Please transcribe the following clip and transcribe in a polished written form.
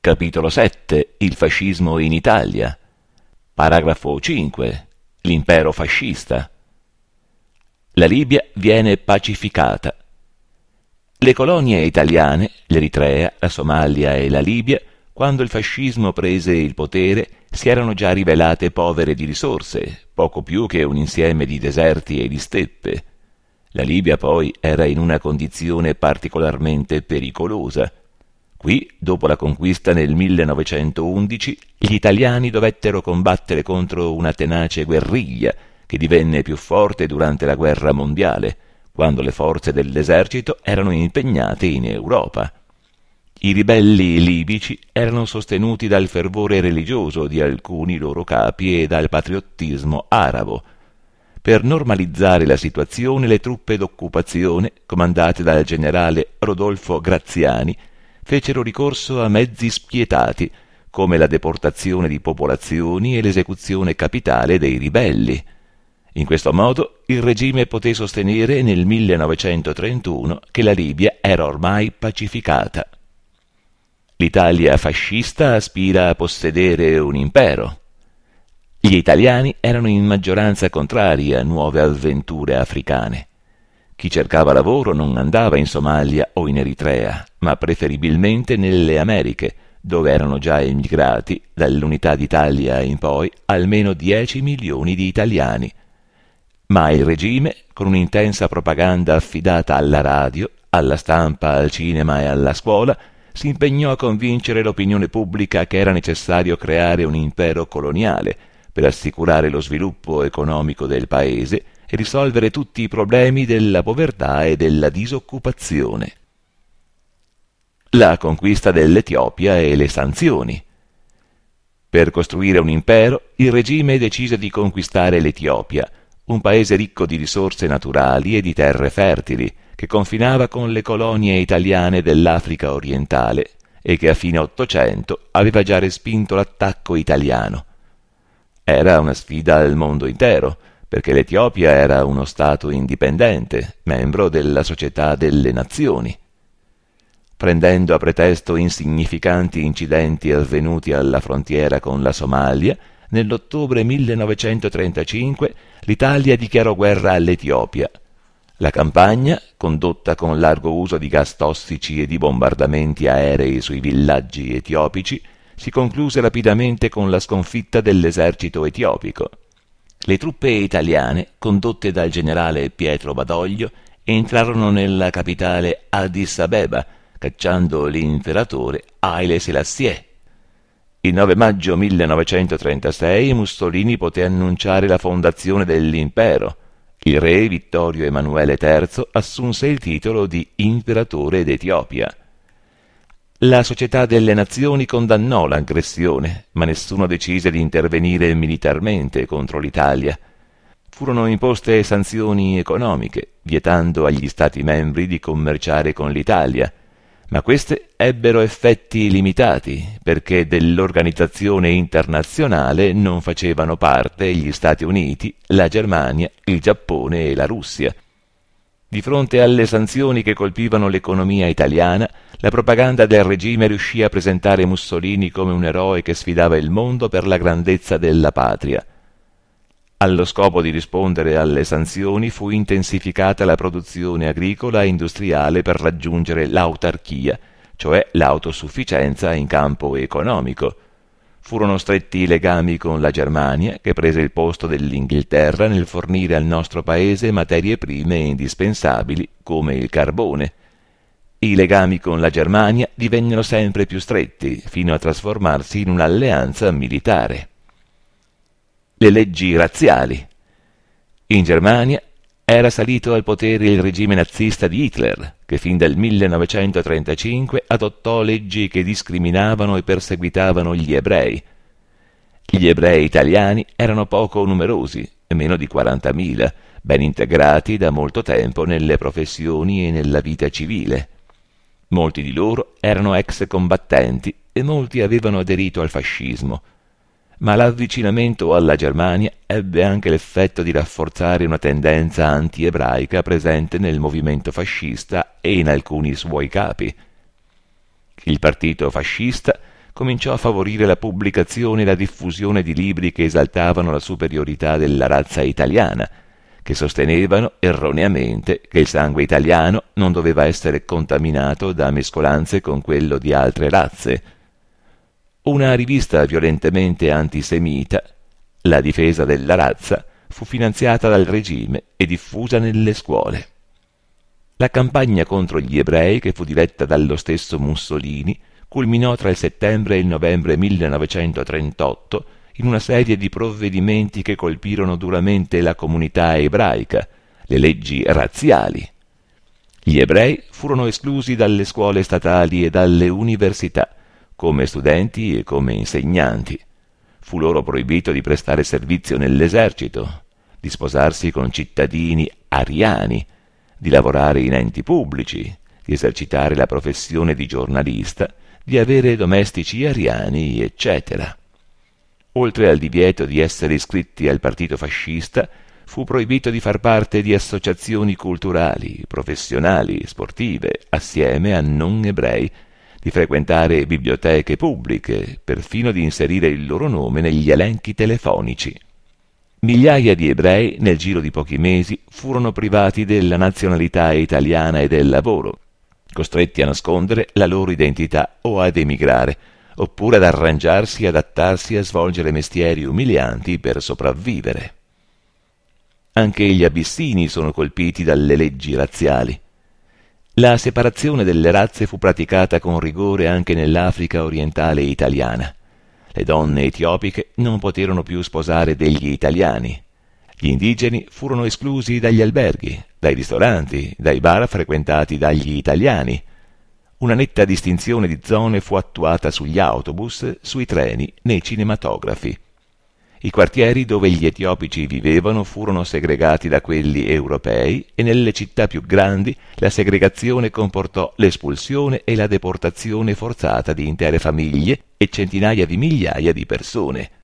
Capitolo 7. Il fascismo in Italia. Paragrafo 5. L'impero fascista. La Libia viene pacificata. Le colonie italiane, l'Eritrea, la Somalia e la Libia, quando il fascismo prese il potere, si erano già rivelate povere di risorse, poco più che un insieme di deserti e di steppe. La Libia poi era in una condizione particolarmente pericolosa. Qui, dopo la conquista nel 1911, gli italiani dovettero combattere contro una tenace guerriglia che divenne più forte durante la guerra mondiale, quando le forze dell'esercito erano impegnate in Europa. I ribelli libici erano sostenuti dal fervore religioso di alcuni loro capi e dal patriottismo arabo. Per normalizzare la situazione, le truppe d'occupazione, comandate dal generale Rodolfo Graziani, fecero ricorso a mezzi spietati, come la deportazione di popolazioni e l'esecuzione capitale dei ribelli. In questo modo il regime poté sostenere nel 1931 che la Libia era ormai pacificata. L'Italia fascista aspira a possedere un impero. Gli italiani erano in maggioranza contrari a nuove avventure africane. Chi cercava lavoro non andava in Somalia o in Eritrea, ma preferibilmente nelle Americhe, dove erano già emigrati, dall'Unità d'Italia in poi, almeno 10 milioni di italiani. Ma il regime, con un'intensa propaganda affidata alla radio, alla stampa, al cinema e alla scuola, si impegnò a convincere l'opinione pubblica che era necessario creare un impero coloniale per assicurare lo sviluppo economico del paese e risolvere tutti i problemi della povertà e della disoccupazione. La conquista dell'Etiopia e le sanzioni. Per costruire un impero, il regime decise di conquistare l'Etiopia, un paese ricco di risorse naturali e di terre fertili, che confinava con le colonie italiane dell'Africa orientale e che a fine Ottocento aveva già respinto l'attacco italiano. Era una sfida al mondo intero, perché l'Etiopia era uno Stato indipendente, membro della Società delle Nazioni. Prendendo a pretesto insignificanti incidenti avvenuti alla frontiera con la Somalia, nell'ottobre 1935 l'Italia dichiarò guerra all'Etiopia. La campagna, condotta con largo uso di gas tossici e di bombardamenti aerei sui villaggi etiopici, si concluse rapidamente con la sconfitta dell'esercito etiopico. Le truppe italiane, condotte dal generale Pietro Badoglio, entrarono nella capitale Addis Abeba, cacciando l'imperatore Haile Selassie. Il 9 maggio 1936 Mussolini poté annunciare la fondazione dell'impero. Il re Vittorio Emanuele III assunse il titolo di imperatore d'Etiopia. La Società delle Nazioni condannò l'aggressione, ma nessuno decise di intervenire militarmente contro l'Italia. Furono imposte sanzioni economiche, vietando agli Stati membri di commerciare con l'Italia, ma queste ebbero effetti limitati, perché dell'organizzazione internazionale non facevano parte gli Stati Uniti, la Germania, il Giappone e la Russia. Di fronte alle sanzioni che colpivano l'economia italiana, la propaganda del regime riuscì a presentare Mussolini come un eroe che sfidava il mondo per la grandezza della patria. Allo scopo di rispondere alle sanzioni fu intensificata la produzione agricola e industriale per raggiungere l'autarchia, cioè l'autosufficienza in campo economico. Furono stretti i legami con la Germania, che prese il posto dell'Inghilterra nel fornire al nostro paese materie prime indispensabili come il carbone. I legami con la Germania divennero sempre più stretti, fino a trasformarsi in un'alleanza militare. Le leggi razziali. In Germania era salito al potere il regime nazista di Hitler, che fin dal 1935 adottò leggi che discriminavano e perseguitavano gli ebrei. Gli ebrei italiani erano poco numerosi, meno di 40.000, ben integrati da molto tempo nelle professioni e nella vita civile. Molti di loro erano ex combattenti e molti avevano aderito al fascismo. Ma l'avvicinamento alla Germania ebbe anche l'effetto di rafforzare una tendenza anti-ebraica presente nel movimento fascista e in alcuni suoi capi. Il partito fascista cominciò a favorire la pubblicazione e la diffusione di libri che esaltavano la superiorità della razza italiana, che sostenevano erroneamente che il sangue italiano non doveva essere contaminato da mescolanze con quello di altre razze. Una rivista violentemente antisemita, La difesa della razza, fu finanziata dal regime e diffusa nelle scuole. La campagna contro gli ebrei, che fu diretta dallo stesso Mussolini, culminò tra il settembre e il novembre 1938 in una serie di provvedimenti che colpirono duramente la comunità ebraica, le leggi razziali. Gli ebrei furono esclusi dalle scuole statali e dalle università, come studenti e come insegnanti. Fu loro proibito di prestare servizio nell'esercito, di sposarsi con cittadini ariani, di lavorare in enti pubblici, di esercitare la professione di giornalista, di avere domestici ariani, eccetera. Oltre al divieto di essere iscritti al partito fascista, fu proibito di far parte di associazioni culturali, professionali, sportive, assieme a non ebrei, di frequentare biblioteche pubbliche, perfino di inserire il loro nome negli elenchi telefonici. Migliaia di ebrei, nel giro di pochi mesi, furono privati della nazionalità italiana e del lavoro, costretti a nascondere la loro identità o ad emigrare, oppure ad arrangiarsi e adattarsi a svolgere mestieri umilianti per sopravvivere. Anche gli abissini sono colpiti dalle leggi razziali. La separazione delle razze fu praticata con rigore anche nell'Africa orientale italiana. Le donne etiopiche non poterono più sposare degli italiani. Gli indigeni furono esclusi dagli alberghi, dai ristoranti, dai bar frequentati dagli italiani. Una netta distinzione di zone fu attuata sugli autobus, sui treni, nei cinematografi. I quartieri dove gli etiopici vivevano furono segregati da quelli europei e nelle città più grandi la segregazione comportò l'espulsione e la deportazione forzata di intere famiglie e centinaia di migliaia di persone.